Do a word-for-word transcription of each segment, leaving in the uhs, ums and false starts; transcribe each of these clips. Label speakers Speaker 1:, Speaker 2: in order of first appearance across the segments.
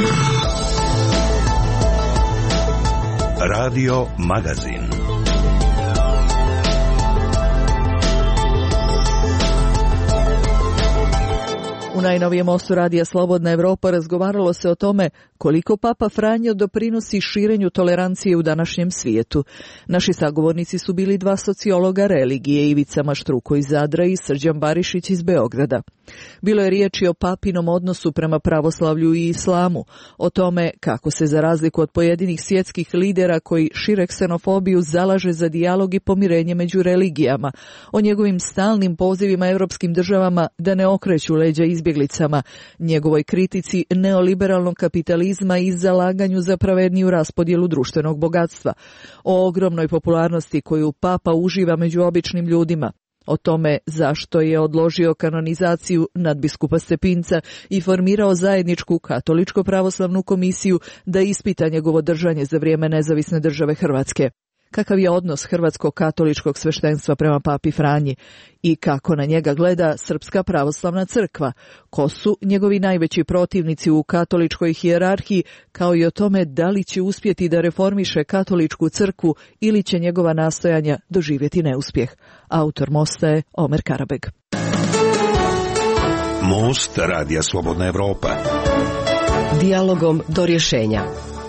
Speaker 1: Radio Magazin.
Speaker 2: U najnovijem mostu Radija Slobodna Evropa razgovaralo se o tome koliko Papa Franjo doprinosi širenju tolerancije u današnjem svijetu. Naši sagovornici su bili dva sociologa religije, Ivica Maštruko iz Zadra i Srđan Barišić iz Beograda. Bilo je riječi o papinom odnosu prema pravoslavlju i islamu, o tome kako se za razliku od pojedinih svjetskih lidera koji šire ksenofobiju zalaže za dijalog i pomirenje među religijama, o njegovim stalnim pozivima europskim državama da ne okreću leđa izbjeglicama, njegovoj kritici neoliberalnog kapitalizma i zalaganju za pravedniju raspodjelu društvenog bogatstva, o ogromnoj popularnosti koju Papa uživa među običnim ljudima, o tome zašto je odložio kanonizaciju nadbiskupa Stepinca i formirao zajedničku katoličko-pravoslavnu komisiju da ispita njegovo držanje za vrijeme nezavisne države Hrvatske. Kakav je odnos hrvatskog katoličkog sveštenstva prema papi Franji i kako na njega gleda Srpska pravoslavna crkva, ko su njegovi najveći protivnici u katoličkoj hijerarhiji, kao i o tome da li će uspjeti da reformiše katoličku crkvu ili će njegova nastojanja doživjeti neuspjeh. Autor mosta je Omer Karabeg.
Speaker 1: Most Radija Slobodna Evropa.
Speaker 3: Dijalogom do rješenja.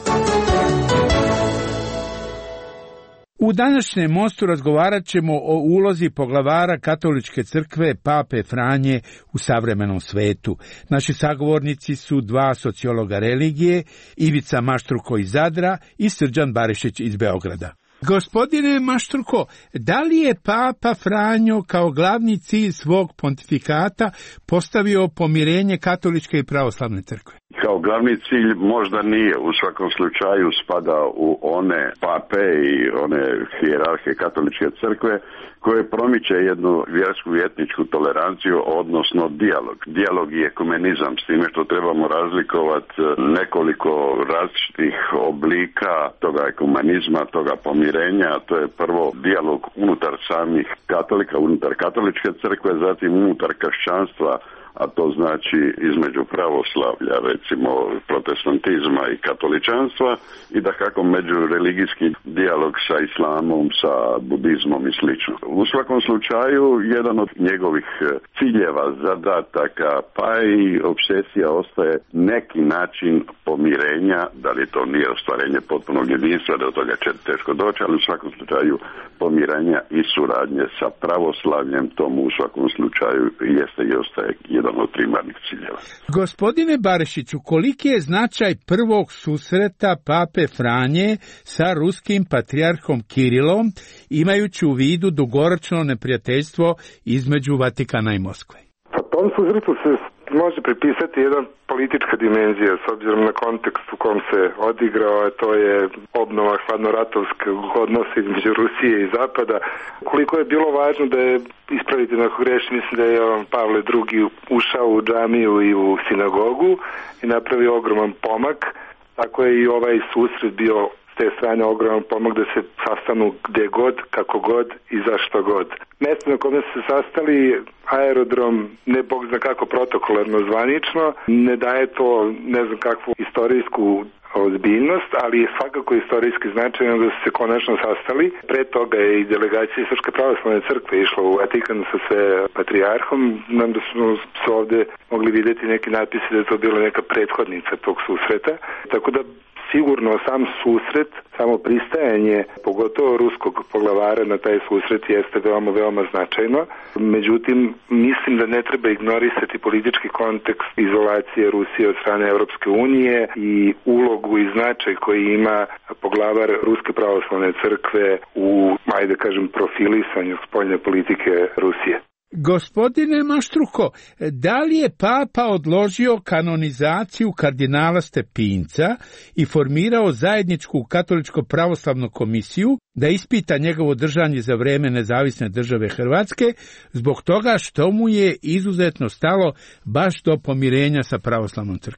Speaker 4: U današnjem mostu razgovarat ćemo o ulozi poglavara katoličke crkve Pape Franje u savremenom svetu. Naši sagovornici su dva sociologa religije, Ivica Maštruko iz Zadra i Srđan Barišić iz Beograda. Gospodine Maštruko, da li je Papa Franjo kao glavni cilj svog pontifikata postavio pomirenje katoličke i pravoslavne crkve?
Speaker 5: Kao glavni cilj možda nije, u svakom slučaju spada u one pape i one hijerarhe katoličke crkve koje promiče jednu vjersku i etničku toleranciju, odnosno dijalog. Dijalog i ekumenizam, s time što trebamo razlikovati nekoliko različitih oblika toga ekumenizma, toga pomirenja. To je prvo dijalog unutar samih katolika, unutar katoličke crkve, zatim unutar kršćanstva, a to znači između pravoslavlja, recimo protestantizma i katoličanstva, i da kako međureligijski dijalog sa islamom, sa budizmom i slično. U svakom slučaju, jedan od njegovih ciljeva, zadataka, pa i obsesija ostaje neki način pomirenja, da li to nije ostvarenje potpunog jedinstva, do toga će teško doći, ali u svakom slučaju pomirenja i suradnje sa pravoslavljem, tomu u svakom slučaju jeste i ostaje jedan od primarnih ciljeva.
Speaker 4: Gospodine Barišiću, koliki je značaj prvog susreta Pape Franje sa ruskim patrijarhom Kirilom, imajući u vidu dugoročno neprijateljstvo između Vatikana i Moskve?
Speaker 6: Pa tom susretu se može pripisati jedna politička dimenzija s obzirom na kontekst u kom se odigrao, a to je obnova hladnoratovskog odnosa između Rusije i Zapada. Koliko je bilo važno da je, ispraviti na ako grešim, mislim da je Pavle drugi ušao u džamiju i u sinagogu i napravio ogroman pomak, tako je i ovaj susret bio s te strane ogroman pomak da se sastanu gdje god, kako god i zašto god. Mjesto na kome se sastali, aerodrom, ne bog zna kako protokolarno zvanično, ne daje to ne znam kakvu istorijsku ozbiljnost, ali je svakako istorijski značajno da su se konačno sastali. Pre toga je i delegacija Srpske pravoslavne crkve išla u Vatikan sa sve patrijarhom. Nam da smo se ovdje mogli vidjeti neki natpisi da je to bila neka prethodnica tog susreta. Tako da sigurno sam susret, samo pristajanje, pogotovo ruskog poglavara na taj susret jeste veoma, veoma značajno. Međutim, mislim da ne treba ignorisati politički kontekst izolacije Rusije od strane Europske unije i ulogu i značaj koji ima poglavar Ruske pravoslavne crkve u, ajde kažem, profilisanju spoljne politike Rusije.
Speaker 4: Gospodine Maštruko, da li je Papa odložio kanonizaciju kardinala Stepinca i formirao zajedničku katoličko-pravoslavnu komisiju da ispita njegovo držanje za vrijeme nezavisne države Hrvatske zbog toga što mu je izuzetno stalo baš do pomirenja sa pravoslavnom crkvom?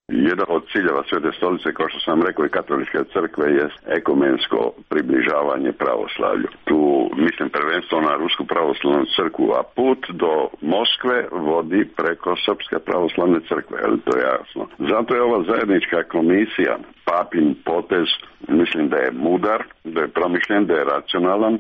Speaker 5: Jedan od ciljeva Svete stolice, kao što sam rekao, i katoličke crkve je ekumensko približavanje pravoslavlju. Tu mislim prvenstveno na Rusku pravoslavnu crkvu, a put do Moskve vodi preko Srpske pravoslavne crkve, je li to jasno? Zato je ova zajednička komisija, papin potez, mislim da je mudar, da je promišljen, da je racionalan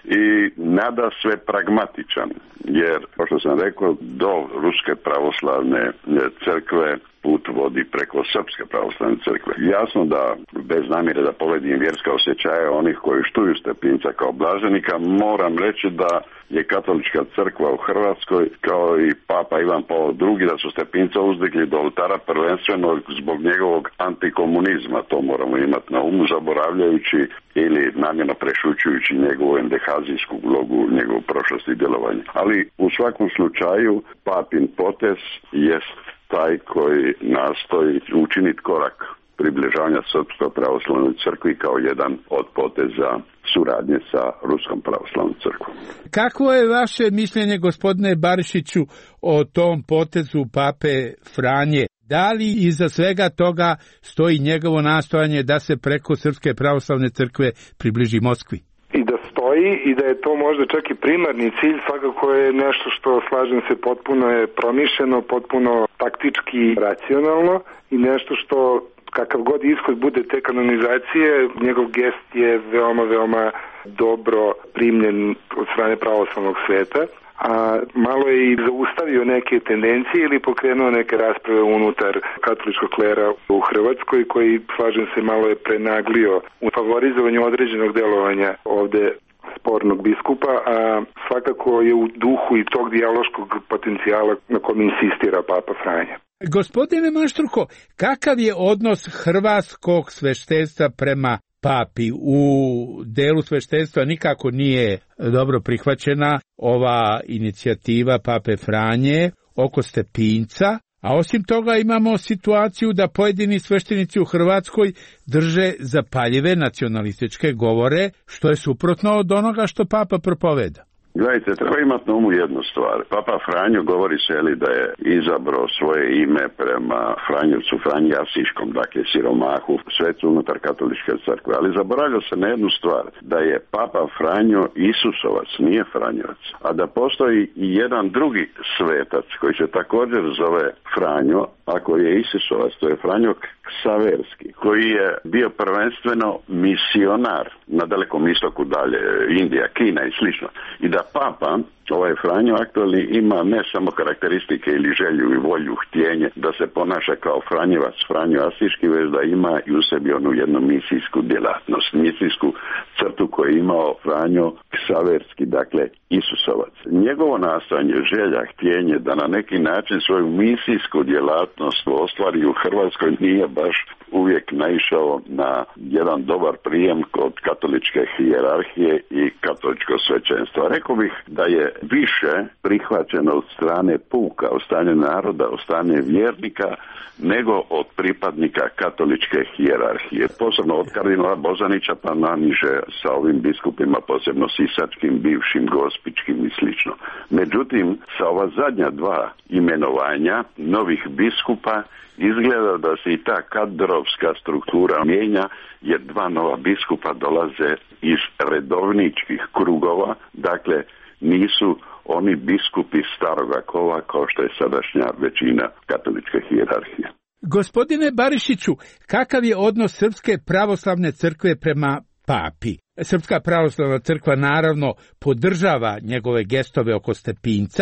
Speaker 5: i nada sve pragmatičan, jer, kao što sam rekao, do Ruske pravoslavne crkve put vodi preko Srpske pravoslavne crkve. Jasno da, bez namjere da povedim vjerska osjećaja onih koji štuju Stepinca kao blaženika, moram reći da je katolička crkva u Hrvatskoj, kao i Papa Ivan Pavao drugi, da su Stepinca uzdigli do oltara prvenstveno zbog njegovog antikomunizma. To moramo imati na umu, zaboravljajući ili namjerno prešućujući njegovu endehazijsku ulogu, njegovu prošlost i djelovanje. Ali u svakom slučaju papin potez jest taj koji nastoji učiniti korak približavanja Srpskoj pravoslavnoj crkvi kao jedan od poteza suradnje sa Ruskom pravoslavnom crkvom.
Speaker 4: Kako je vaše mišljenje, gospodine Barišiću, o tom potezu pape Franje? Da li iza svega toga stoji njegovo nastojanje da se preko Srpske pravoslavne crkve približi Moskvi?
Speaker 6: I da stoji i da je to možda čak i primarni cilj, svakako je nešto što, slažem se, potpuno je promišljeno, potpuno taktički racionalno i nešto što, kakav god ishod bude te kanonizacije, njegov gest je veoma, veoma dobro primljen od strane pravoslavnog sveta, a malo je i zaustavio neke tendencije ili pokrenuo neke rasprave unutar katoličkog klera u Hrvatskoj, koji, slažem se, malo je prenaglio u favorizovanju određenog delovanja ovde spornog biskupa, a svakako je u duhu i tog dijaloškog potencijala na kom insistira Papa Franja.
Speaker 4: Gospodine Maštruko, kakav je odnos hrvatskog sveštenstva prema papi? U delu sveštenstva nikako nije dobro prihvaćena ova inicijativa pape Franje oko Stepinca, a osim toga imamo situaciju da pojedini sveštenici u Hrvatskoj drže zapaljive nacionalističke govore, što je suprotno od onoga što papa propoveda.
Speaker 5: Gledajte, treba imati na umu jednu stvar. Papa Franjo govori se li da je izabrao svoje ime prema Franjevcu Franji Asiškom, dakle siromahu, svecu unutar katoličke crkve. Ali zaboravlja se na jednu stvar, da je Papa Franjo Isusovac, nije Franjevac, a da postoji i jedan drugi svetac koji se također zove Franjo, a koji je Isusovac, to je Franjo Ksaverski, koji je bio prvenstveno misionar na Dalekom istoku dalje, Indija, Kina i slično. I da Papa, ovaj Franjo aktualni, ima ne samo karakteristike ili želju i volju, htjenje da se ponaša kao Franjevac, Franjo Asiški, već da ima i u sebi onu jednu misijsku djelatnost, misijsku crtu koju je imao Franjo Ksaverski, dakle Isusovac. Njegovo nastojanje, želja, htjenje da na neki način svoju misijsku djelatnost ostvari u Hrvatskoj nije baš uvijek naišao na jedan dobar prijem kod katoličke hijerarhije i katoličkog svećenstva. Rekao bih da je više prihvaćeno od strane puka, od strane naroda, od strane vjernika, nego od pripadnika katoličke hijerarhije. Posebno od kardinala Bozanića pa naniže sa ovim biskupima, posebno sisačkim, bivšim, gospičkim i slično. Međutim, sa ova zadnja dva imenovanja novih biskupa izgleda da se i ta kadrovska struktura mijenja, jer dva nova biskupa dolaze iz redovničkih krugova, dakle nisu oni biskupi staroga kova kao što je sadašnja većina katoličke hijerarhije.
Speaker 4: Gospodine Barišiću, kakav je odnos Srpske pravoslavne crkve prema papi? Srpska pravoslavna crkva naravno podržava njegove gestove oko Stepinca,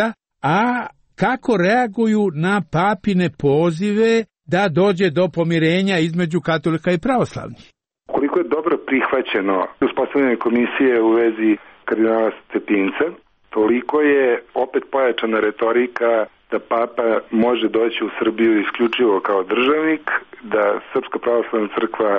Speaker 4: a kako reaguju na papine pozive da dođe do pomirenja između katolika i pravoslavnih?
Speaker 6: Koliko je dobro prihvaćeno uspostavljanje komisije u vezi kardinala Stepinca, toliko je opet pojačana retorika da papa može doći u Srbiju isključivo kao državnik, da Srpska pravoslavna crkva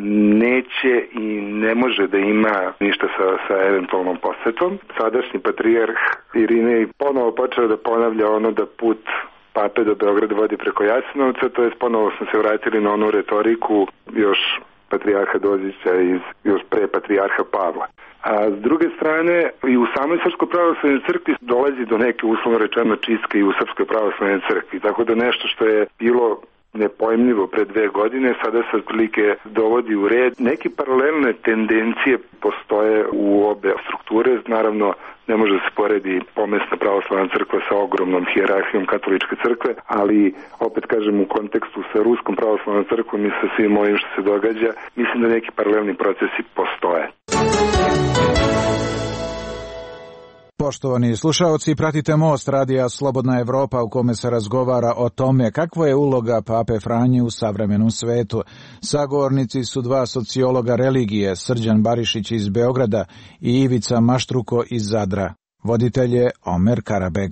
Speaker 6: neće i ne može da ima ništa sa, sa eventualnom posetom. Sadašnji patrijarh Irinej ponovo počeo da ponavlja ono da put pape do Beograda vodi preko Jasenovca, to je ponovo smo se vratili na onu retoriku još patrijarha Dozića iz još pre patrijarha Pavla. A s druge strane, i u samoj Srpskoj pravoslavnoj crkvi dolazi do neke, uslovno rečeno, čistke i u Srpskoj pravoslavnoj crkvi. Tako da nešto što je bilo nepojmljivo pre dve godine, sada se otprilike dovodi u red. Neki paralelne tendencije postoje u obe strukture, naravno ne može se poredi pomesna pravoslavna crkva sa ogromnom hijerarhijom katoličke crkve, ali opet kažem u kontekstu sa ruskom pravoslavnom crkvom i sa svim ovim što se događa, mislim da neki paralelni procesi postoje.
Speaker 7: Poštovani slušaoci, pratite Most radija Slobodna Evropa u kome se razgovara o tome kakva je uloga Pape Franje u savremenom svetu. Sagovornici su dva sociologa religije, Srđan Barišić iz Beograda i Ivica Maštruko iz Zadra. Voditelj je Omer Karabeg.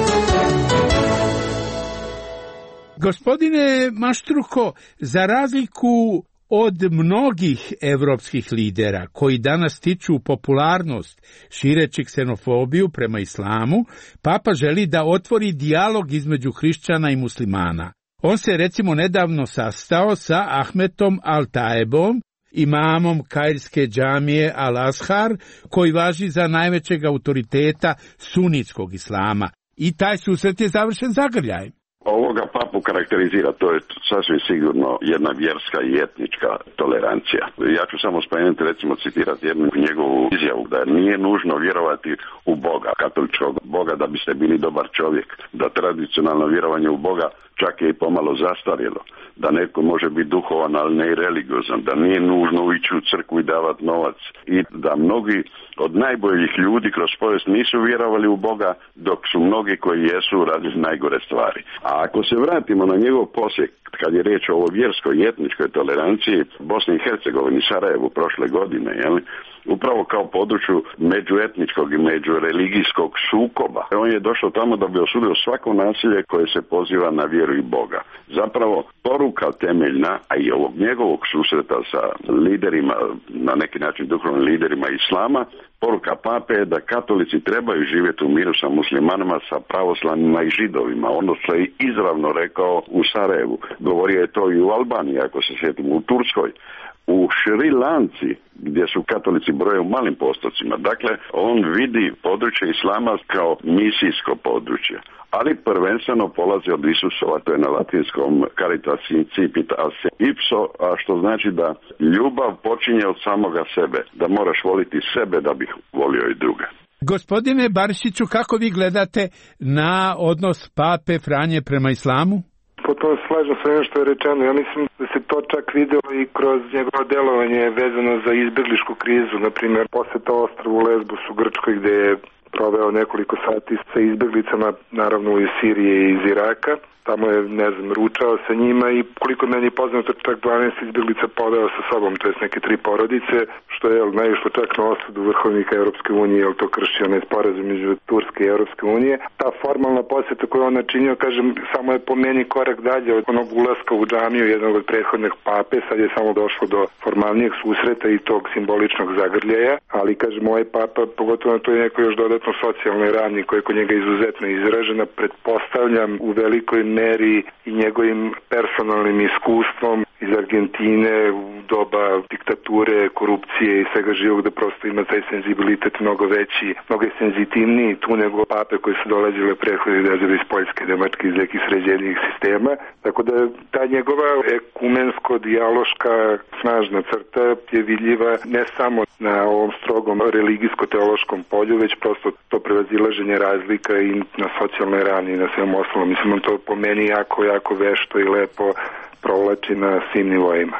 Speaker 4: Gospodine Maštruko, za razliku od mnogih evropskih lidera koji danas stiču popularnost šireći ksenofobiju prema islamu, Papa želi da otvori dijalog između hrišćana i muslimana. On se recimo nedavno sastao sa Ahmetom Al-Taebom, imamom kairske džamije Al-Azhar, koji važi za najvećeg autoriteta sunitskog islama. I taj susret je završen zagrljajem.
Speaker 5: Ovoga papu karakterizira, to je sasvim sigurno jedna vjerska i etnička tolerancija. Ja ću samo spomenuti, recimo citirati jednu njegovu izjavu, da nije nužno vjerovati u Boga, katoličkog Boga, da biste bili dobar čovjek, da tradicionalno vjerovanje u Boga čak je i pomalo zastarjelo, da netko može biti duhovan, ali ne i religiozan, da nije nužno ići u crkvu i davati novac i da mnogi od najboljih ljudi kroz povijest nisu vjerovali u Boga, dok su mnogi koji jesu radili najgore stvari. A ako se vratimo na njegov posjet, kad je riječ o ovoj vjerskoj i etničkoj toleranciji, Bosni i Hercegovini, Sarajevu prošle godine, jel? Upravo kao području međuetničkog i međureligijskog sukoba. On je došao tamo da bi osudio svako nasilje koje se poziva na vjeru i Boga. Zapravo poruka temeljna, a i ovog njegovog susreta sa liderima, na neki način duhovnim liderima islama, poruka pape je da katolici trebaju živjeti u miru sa muslimanima, sa pravoslavnima i židovima. Ono što je izravno rekao u Sarajevu. Govorio je to i u Albaniji, ako se sjetimo, u Turskoj, u Šri Lanci, gdje su katolici broje u malim postocima. Dakle, on vidi područje islama kao misijsko područje, ali prvenstveno polazi od Isusova, to je na latinskom caritas incipit ase ipso, a što znači da ljubav počinje od samoga sebe, da moraš voliti sebe da bih volio i druge.
Speaker 4: Gospodine Barišiću, kako vi gledate na odnos Pape Franje prema islamu?
Speaker 6: Potpuno slažem sa onim što je rečeno. Ja mislim da se to čak video i kroz njegovo delovanje vezano za izbjegličku krizu. Naprimjer, posjeta ostrvu Lesbos u Grčkoj gdje je proveo nekoliko sati sa izbjeglicama, naravno iz Sirije i iz Iraka. Tamo je, ne znam, ručao sa njima i koliko meni je poznato, čak dvanaest izbjeglica poveo sa sobom, to jest neke tri porodice, što je naišlo čak na osudu vrhovnika Europske unije, jer to krši onaj sporazum između Turske i Europske unije. Ta formalna posjeta koju on načinio, kažem, samo je po meni korak dalje od onog ulaska u džamiju jednog od prethodnih pape, sad je samo došlo do formalnijeg susreta i tog simboličnog zagrljaja, ali, kažem, ovaj papa, pogotovo na to je neko još dodatno socijalnoj ravni koja je kod njega izuzetno izražena, pretpostavljam u velikoj meri i njegovim personalnim iskustvom iz Argentine u doba diktature, korupcije i svega živog, da prosto ima taj senzibilitet mnogo veći, mnogo je senzitivniji tu nego pape koji su dolazile prethodnih dezeva iz Poljske, Nemačke, iz nekih sređenijih sistema. Tako da ta njegova ekumensko-dijaloška snažna crta je vidljiva ne samo na ovom strogom religijsko-teološkom polju, već prosto to prevazilaženje razlika i na socijalnoj ravni i na svem ostalom. Mislim, on to po meni jako, jako vešto i lepo provlači na svim nivoima.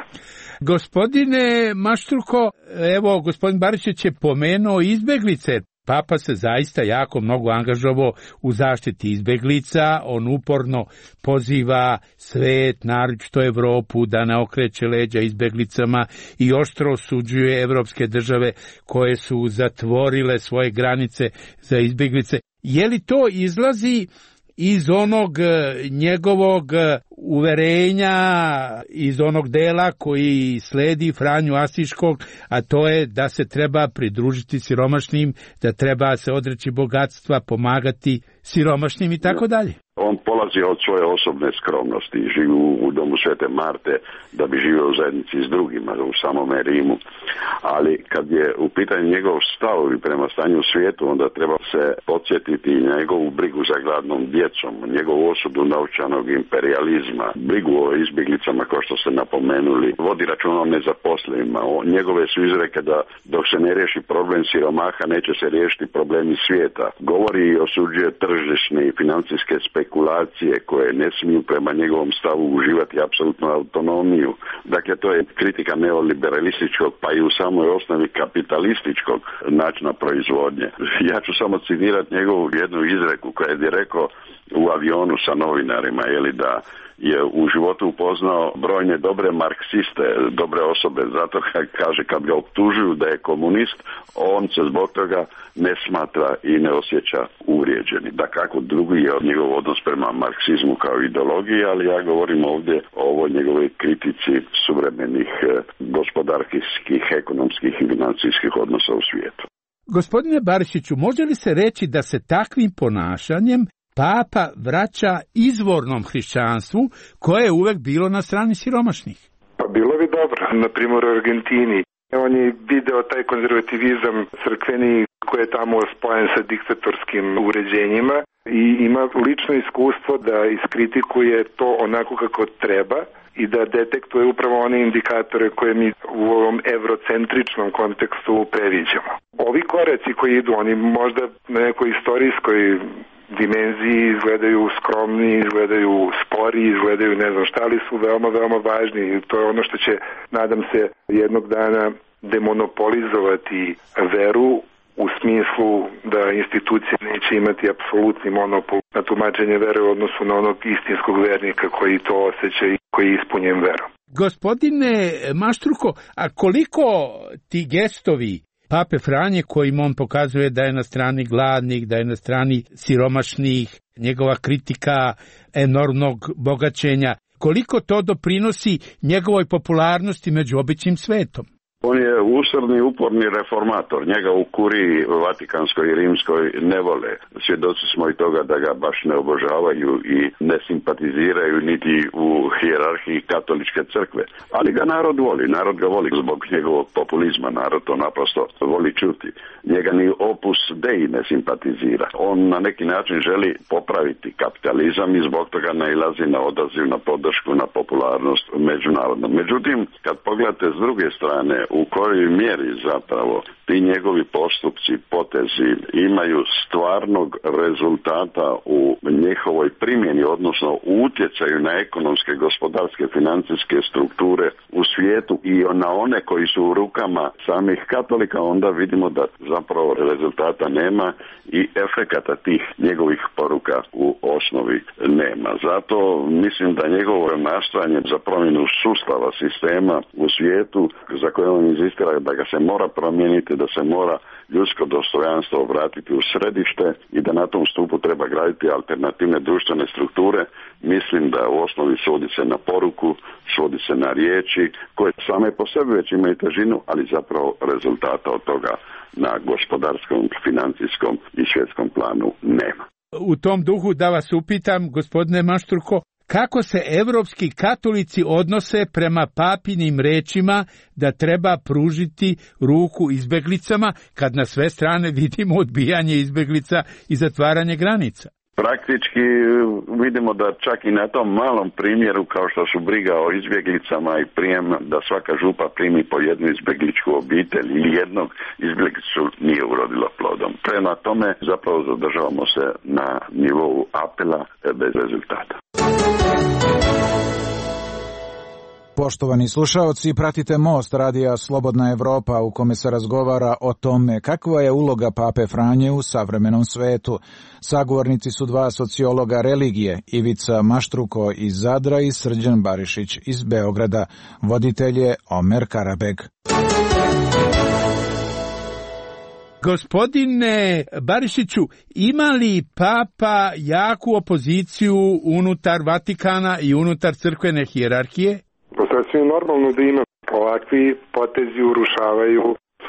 Speaker 4: Gospodine Maštruko, evo, gospodin Barišić je pomenuo izbjeglice. Papa se zaista jako mnogo angažovao u zaštiti izbjeglica. On uporno poziva svet, naročito Evropu, da ne okreće leđa izbjeglicama i oštro osuđuje evropske države koje su zatvorile svoje granice za izbjeglice. Je li to izlazi iz onog njegovog uverenja, iz onog dela koji sledi Franju Asiškog, a to je da se treba pridružiti siromašnim, da treba se odreći bogatstva, pomagati siromašnim i tako dalje?
Speaker 5: On polazi polazi od svoje osobne skromnosti. Živi u, u domu Svete Marte da bi živio u zajednici s drugima, u samome Rimu. Ali kad je u pitanju njegov stavovi prema stanju u svijetu, onda treba se podsjetiti njegovu brigu za gladnom djecom, njegovu osudu novčanog imperializma, brigu o izbjeglicama kao što ste napomenuli, vodi računa o nezaposlenima. Njegove su izreke da dok se ne riješi problem siromaha, neće se riješiti problemi svijeta. Govori i osuđuje tržišne i financijske spekulacije koje ne smiju prema njegovom stavu uživati apsolutnu autonomiju. Dakle, to je kritika neoliberalističkog pa i u samoj osnovi kapitalističkog načina proizvodnje. Ja ću samo citirati njegovu jednu izreku koja je rekao u avionu sa novinarima, jeli, da je u životu upoznao brojne dobre marksiste, dobre osobe, zato kaže kad ga optužuju da je komunist, on se zbog toga ne smatra i ne osjeća uvrijeđeni. Da kako drugi je od njegov odnos prema marksizmu kao ideologiji, ali ja govorim ovdje o ovoj njegovoj kritici suvremenih gospodarskih, ekonomskih i financijskih odnosa u svijetu.
Speaker 4: Gospodine Barišiću, može li se reći da se takvim ponašanjem Papa vraća izvornom hrišćanstvu koje je uvek bilo na strani siromašnih?
Speaker 6: Pa bilo bi dobro. Na primjer u Argentini on je video taj konzervativizam crkveni koji je tamo spojen sa diktatorskim uređenjima i ima lično iskustvo da iskritikuje to onako kako treba i da detektuje upravo one indikatore koje mi u ovom evrocentričnom kontekstu previđamo. Ovi koreci koji idu, oni možda na nekoj istorijskoj dimenziji izgledaju skromni, izgledaju spori, izgledaju ne znam šta, ali su veoma, veoma važni. To je ono što će, nadam se, jednog dana demonopolizovati veru u smislu da institucije neće imati apsolutni monopol na tumačenje vere u odnosu na onog istinskog vernika koji to osjeća i koji je ispunjen verom.
Speaker 4: Gospodine Maštruko, a koliko ti gestovi Pape Franje kojim on pokazuje da je na strani gladnih, da je na strani siromašnih, njegova kritika enormnog bogaćenja, koliko to doprinosi njegovoj popularnosti među običnim svetom?
Speaker 5: On je usrdni, uporni reformator. Njega u kuriji Vatikanskoj i Rimskoj ne vole. Svjedoci smo i toga da ga baš ne obožavaju i ne simpatiziraju niti u hijerarhiji katoličke crkve. Ali ga narod voli. Narod ga voli zbog njegovog populizma. Narod to naprosto voli čuti. Njega ni Opus Dei ne simpatizira. On na neki način želi popraviti kapitalizam i zbog toga nailazi na odaziv, na podršku, na popularnost međunarodno. Međutim, kad pogledate s druge strane u kojoj mjeri zapravo ti njegovi postupci, potezi imaju stvarnog rezultata u njihovoj primjeni, odnosno u utjecaju na ekonomske, gospodarske, financijske strukture u svijetu i na one koji su u rukama samih katolika, onda vidimo da zapravo rezultata nema i efekata tih njegovih poruka u osnovi nema. Zato mislim da njegovo nastojanje za promjenu sustava, sistema u svijetu za koje on inzistira da ga se mora promijeniti, da se mora ljudsko dostojanstvo vratiti u središte i da na tom stupu treba graditi alternativne društvene strukture, mislim da u osnovi svodi se na poruku, svodi se na riječi koje same po sebi već imaju težinu, ali zapravo rezultata od toga na gospodarskom, financijskom i svjetskom planu nema.
Speaker 4: U tom duhu da vas upitam, gospodine Mašturko, kako se evropski katolici odnose prema papinim rečima da treba pružiti ruku izbjeglicama, kad na sve strane vidimo odbijanje izbjeglica i zatvaranje granica?
Speaker 5: Praktički vidimo da čak i na tom malom primjeru kao što su briga o izbjeglicama i prijem da svaka župa primi po jednu izbjegličku obitelj ili jednog izbjeglicu nije urodilo plodom. Prema tome zapravo zadržavamo se na nivou apela bez rezultata.
Speaker 7: Poštovani slušaoci, pratite Most radija Slobodna Evropa u kome se razgovara o tome kakva je uloga Pape Franje u savremenom svetu. Sagovornici su dva sociologa religije, Ivica Maštruko iz Zadra i Srđan Barišić iz Beograda. Voditelj je Omer Karabeg.
Speaker 4: Gospodine Barišiću, ima li Papa jaku opoziciju unutar Vatikana i unutar crkvene hijerarhije?
Speaker 6: Pa sasvim normalno da ima. Ovakvi potezi urušavaju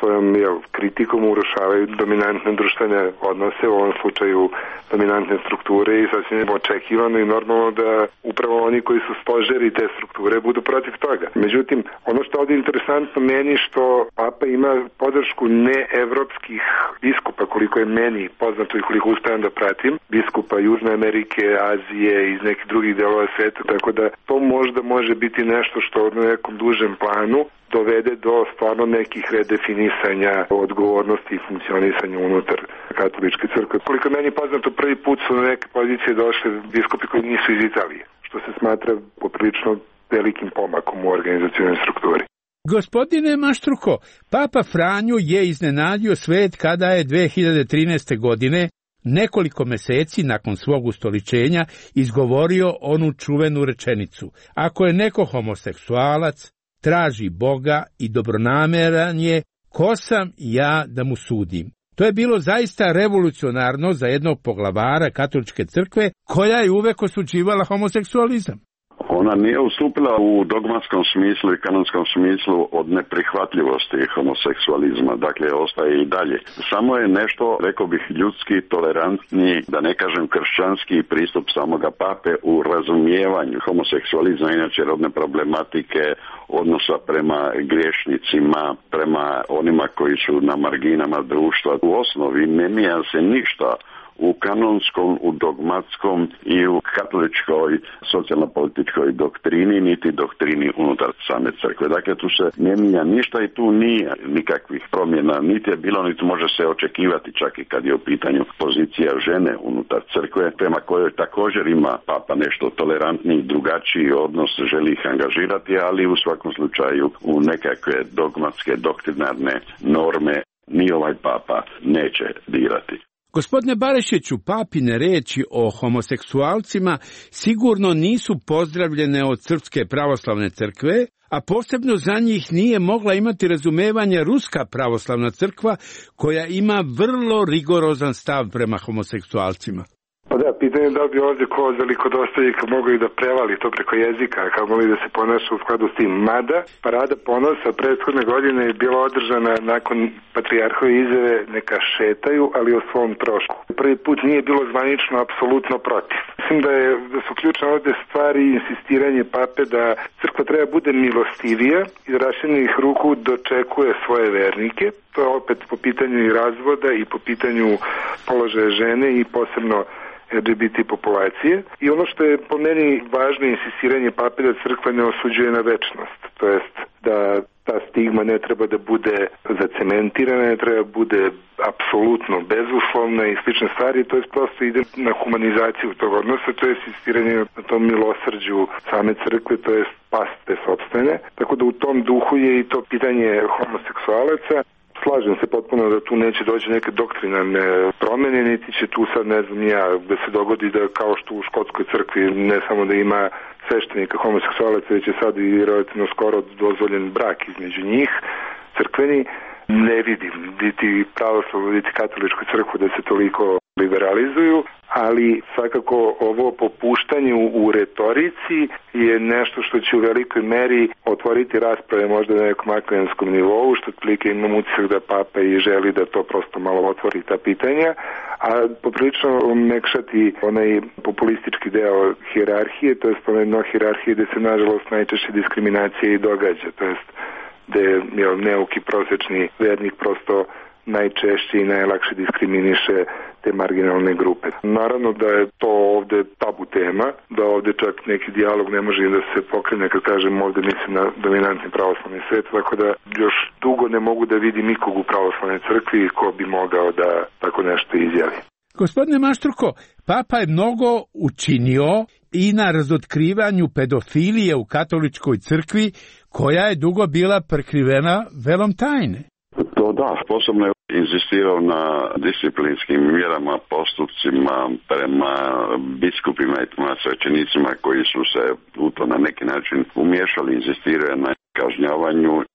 Speaker 6: svojom jel, kritikom urušavaju dominantne društvene odnose, u ovom slučaju dominantne strukture i sasvim je očekivano i normalno da upravo oni koji su stožeri te strukture budu protiv toga. Međutim, ono što ovdje je interesantno meni što Papa ima podršku neevropskih biskupa, koliko je meni poznato i koliko uspijem da pratim, biskupa Južne Amerike, Azije i iz nekih drugih delova sveta, tako da to možda može biti nešto što na nekom dužem planu dovede do stvarno nekih redefinisanja odgovornosti i funkcionisanja unutar katoličke crkve. Koliko meni poznato, prvi put su na neke pozicije došli biskupi koji nisu iz Italije, što se smatra poprilično velikim pomakom u organizacionalnoj strukturi.
Speaker 4: Gospodine Maštruko, Papa Franjo je iznenadio svet kada je dve hiljade trinaeste. godine, nekoliko meseci nakon svog ustoličenja, izgovorio onu čuvenu rečenicu: ako je neko homoseksualac, traži Boga i dobronameran je, ko sam ja da mu sudim? To je bilo zaista revolucionarno za jednog poglavara katoličke crkve koja je uvek osuđivala homoseksualizam.
Speaker 5: Ona nije ustupila u dogmatskom smislu i kanonskom smislu od neprihvatljivosti homoseksualizma, dakle ostaje i dalje. Samo je nešto, rekao bih, ljudski, tolerantni, da ne kažem kršćanski pristup samoga pape u razumijevanju homoseksualizma, inače rodne problematike, odnosa prema griješnicima, prema onima koji su na marginama društva. U osnovi ne mijenja se ništa u kanonskom, u dogmatskom i u katoličkoj socijalno-političkoj doktrini, niti doktrini unutar same crkve. Dakle, tu se ne mijenja ništa i tu nije nikakvih promjena, niti je bilo, niti može se očekivati, čak i kad je u pitanju pozicija žene unutar crkve, prema kojoj također ima Papa nešto tolerantniji, drugačiji odnos, želi ih angažirati, ali u svakom slučaju u nekakve dogmatske, doktrinarne norme ni ovaj Papa neće dirati.
Speaker 4: Gospodine Barišiću, papine reči o homoseksualcima sigurno nisu pozdravljene od Srpske pravoslavne crkve, a posebno za njih nije mogla imati razumevanje Ruska pravoslavna crkva, koja ima vrlo rigorozan stav prema homoseksualcima.
Speaker 6: Pa da, pitanje da bi ovdje ko veliko dostavnika mogao i da prevali to preko jezika, kao moli da se ponaša u skladu s tim. Mada, parada ponosa prethodne godine je bila održana nakon patrijarhove izjave neka šetaju, ali o svom trošku. Prvi put nije bilo zvanično apsolutno protiv. Mislim da, je, da su ključne ovdje stvari i insistiranje pape da crkva treba bude milostivija i da raširenih ruku dočekuje svoje vernike. To je opet po pitanju i razvoda i po pitanju položaja žene i posebno L G B T populacije. I ono što je po meni važno insistiranje pape da crkva ne osuđuje na večnost, to jest da ta stigma ne treba da bude zacementirana, ne treba da bude apsolutno bezuslovna i slične stvari, to je prosto ide na humanizaciju tog odnosa, to je insistiranje na tom milosrđu same crkve, to je paste sopstvene. Tako da u tom duhu je i to pitanje homoseksualaca. Slažem se potpuno da tu neće doći neke doktrinarne promjene, niti će tu sad, ne znam ja, da se dogodi da kao što u škotskoj crkvi ne samo da ima sveštenika homoseksualaca, već je sad i relativno skoro dozvoljen brak između njih, crkveni. Ne vidim niti pravoslavnu, niti katoličku crkvu da se toliko liberalizuju, ali svakako ovo popuštanje u, u retorici je nešto što će u velikoj meri otvoriti rasprave možda na nekom akademskom nivou, što otprilike imam utisak da Papa i želi da to prosto malo otvori ta pitanja, a poprilično mekšati onaj populistički deo hijerarhije, to je onaj dno hijerarhije gde se nažalost najčešće diskriminacija i događa, to jest gde je neuki prosječni vernik prosto najčešće i najlakše diskriminiše te marginalne grupe. Naravno da je to ovde tabu tema, da ovde čak neki dijalog ne može da se pokrene, kad kažem ovde mislim na dominantni pravoslavni svet, tako da još dugo ne mogu da vidim nikog u pravoslavnoj crkvi ko bi mogao da tako nešto izjavi.
Speaker 4: Gospodine Maštruko, Papa je mnogo učinio i na razotkrivanju pedofilije u katoličkoj crkvi, koja je dugo bila prekrivena velom tajne.
Speaker 5: To da, posebno je insistirao na disciplinskim mjerama, postupcima prema biskupima i svećenicima koji su se u to na neki način umiješali, insistiraju na kažnjavanju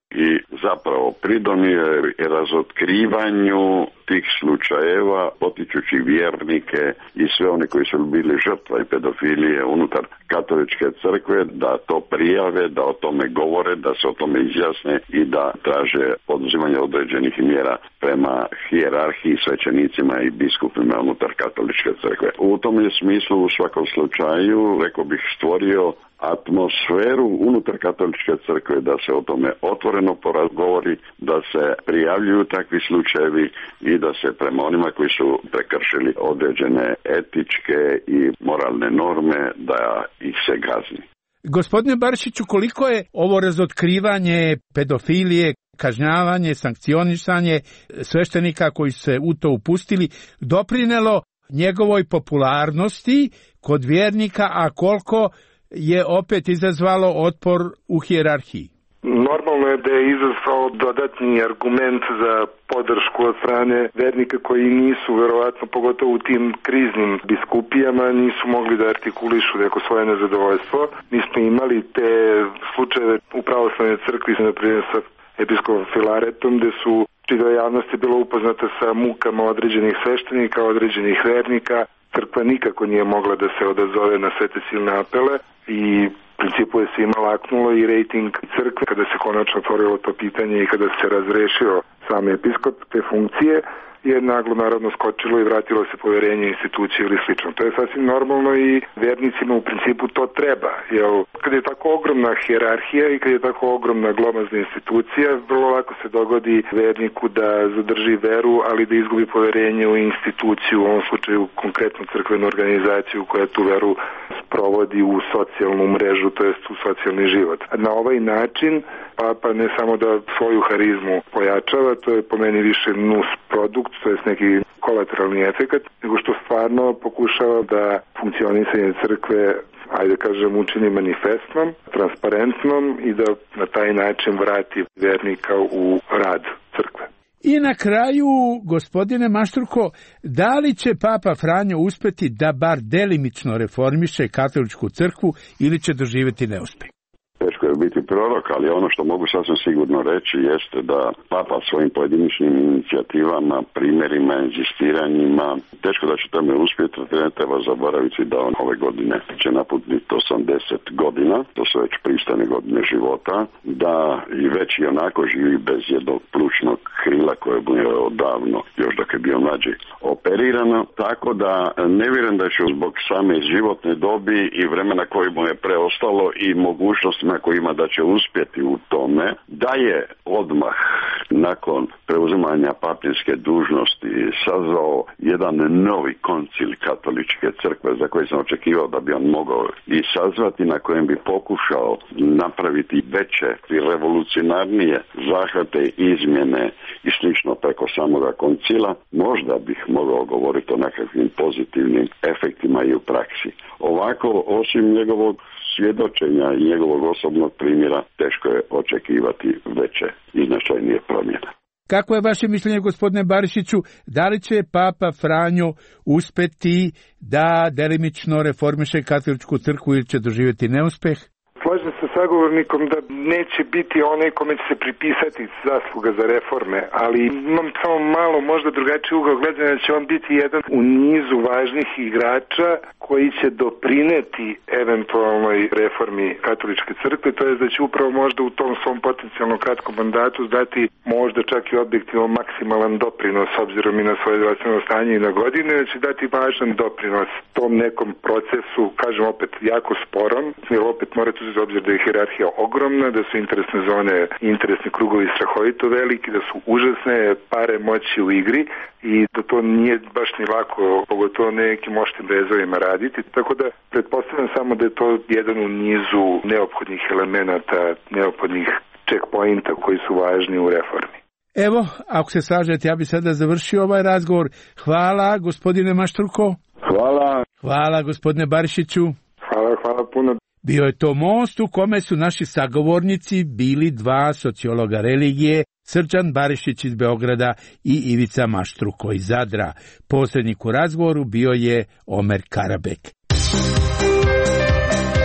Speaker 5: i zapravo pridonio je razotkrivanju tih slučajeva, potičući vjernike i sve one koji su bili žrtva i pedofilije unutar katoličke crkve da to prijave, da o tome govore, da se o tome izjasne i da traže poduzimanje određenih mjera prema hijerarhiji, svećenicima i biskupima unutar katoličke crkve. U tom je smislu u svakom slučaju, rekao bih, stvorio atmosferu unutar katoličke crkve da se o tome otvoreno porazgovori, da se prijavljuju takvi slučajevi i da se prema onima koji su prekršili određene etičke i moralne norme da ih se kazni.
Speaker 4: Gospodine Barišiću, koliko je ovo razotkrivanje pedofilije, kažnjavanje, sankcionisanje sveštenika koji se u to upustili doprinelo njegovoj popularnosti kod vjernika, a koliko je opet izazvalo otpor u hijerarhiji?
Speaker 6: Normalno je da je izazvao dodatni argument za podršku od strane vernika koji nisu, verovatno pogotovo u tim kriznim biskupijama, nisu mogli da artikulišu neko svoje nezadovoljstvo. Mi smo imali te slučajeve u pravoslavnoj crkvi, na primjer sa episkopom Filaretom, gde su čitava javnost je bila upoznata sa mukama određenih sveštenika, određenih vernika. Crkva nikako nije mogla da se odazove na sve te silne apele i u principu je svima laknulo i rejting crkve kada se konačno otvorilo to pitanje i kada se razrešio sam episkop te funkcije, je naglo naravno skočilo i vratilo se poverenje institucije ili slično. To je sasvim normalno i vernicima u principu to treba. Jer kad je tako ogromna hijerarhija i kad je tako ogromna glomazna institucija, vrlo lako se dogodi verniku da zadrži veru, ali da izgubi poverenje u instituciju, u ovom slučaju konkretnu crkvenu organizaciju koja tu veru sprovodi u socijalnu mrežu, to jest u socijalni život. Na ovaj način Papa ne samo da svoju harizmu pojačava, to je po meni više nus produkt, to je neki kolateralni efekat, nego što stvarno pokušava da funkcionisanje crkve, ajde kažem, učini manifestnom, transparentnom i da na taj način vrati vernika u rad crkve.
Speaker 4: I na kraju, gospodine Mašturko, da li će Papa Franjo uspeti da bar delimično reformiše katoličku crkvu ili će doživjeti neuspjeh?
Speaker 5: Teško je biti prorok, ali ono što mogu sasvim sigurno reći jeste da Papa svojim pojedinačnim inicijativama, primjerima, inzistiranjima, teško da će tome uspjeti, ne treba zaboraviti da on ove godine će napuniti osamdeset godina, to su već pristojne godine života, da i već i onako živi bez jednog plućnog krila koje je odavno, još dok je bio mlađi, operirano, tako da ne vjerujem da će zbog same životne dobi i vremena koje mu je preostalo i mogućnosti na kojima da će uspjeti u tome, da je odmah nakon preuzimanja papinske dužnosti sazvao jedan novi koncil katoličke crkve za koji sam očekivao da bi on mogao i sazvati, na kojem bi pokušao napraviti veće i revolucionarnije zahvate, izmjene i slično preko samoga koncila, možda bih mogao govoriti o nekakvim pozitivnim efektima i u praksi. Ovako, osim njegovog svjedočenja i njegovog osobnog primjera, teško je očekivati veće i značajnije promjene.
Speaker 4: Kako je vaše mišljenje, gospodine Barišiću, da li će Papa Franjo uspjeti da delimično reformiše katoličku crkvu ili će doživjeti neuspjeh?
Speaker 6: Slažem se sa sagovornikom da neće biti onaj kome će se pripisati zasluga za reforme, ali imam samo malo možda drugačiji ugao gledanja da će on biti jedan u nizu važnih igrača koji će doprineti eventualnoj reformi katoličke crkve, to je da će upravo možda u tom svom potencijalno kratkom mandatu dati možda čak i objektivno maksimalan doprinos s obzirom i na svoje zdravstveno stanje i na godine, da će dati važan doprinos tom nekom procesu, kažem opet jako sporom, jer opet morate uzeti obzir da je hijerarhija ogromna, da su interesne zone, interesni krugovi strahovito veliki, da su užasne pare moći u igri i da to nije baš ni lako, pogotovo nekim oštrim vezovima raditi. Tako da pretpostavljam samo da je to jedan u nizu neophodnih elemenata, neophodnih checkpointa koji su važni u reformi.
Speaker 4: Evo, ako se slažete, ja bi sada završio ovaj razgovor. Hvala, gospodine Mašturko.
Speaker 5: Hvala.
Speaker 4: Hvala, gospodine Barišiću.
Speaker 6: Hvala, hvala puno.
Speaker 4: Bio je to most u kome su naši sagovornici bili dva sociologa religije, Srđan Barišić iz Beograda i Ivica Maštruko iz Zadra. Posrednik u razgovoru bio je Omer Karabek.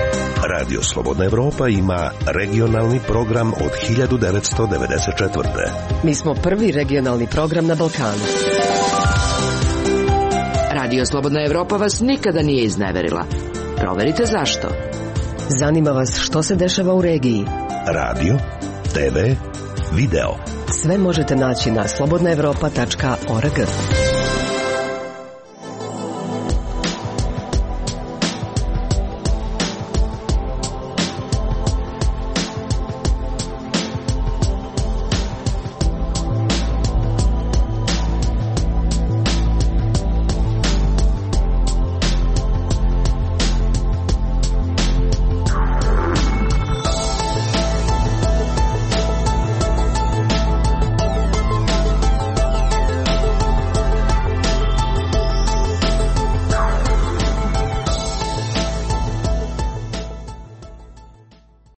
Speaker 1: Radio Slobodna Evropa ima regionalni program od hiljadu devetsto devedeset četvrte.
Speaker 3: Mi smo prvi regionalni program na Balkanu.
Speaker 8: Radio Slobodna Evropa vas nikada nije izneverila. Proverite zašto.
Speaker 3: Zanima vas što se dešava u regiji.
Speaker 1: Radio, te ve, video.
Speaker 3: Sve možete naći na slobodna evropa tačka org.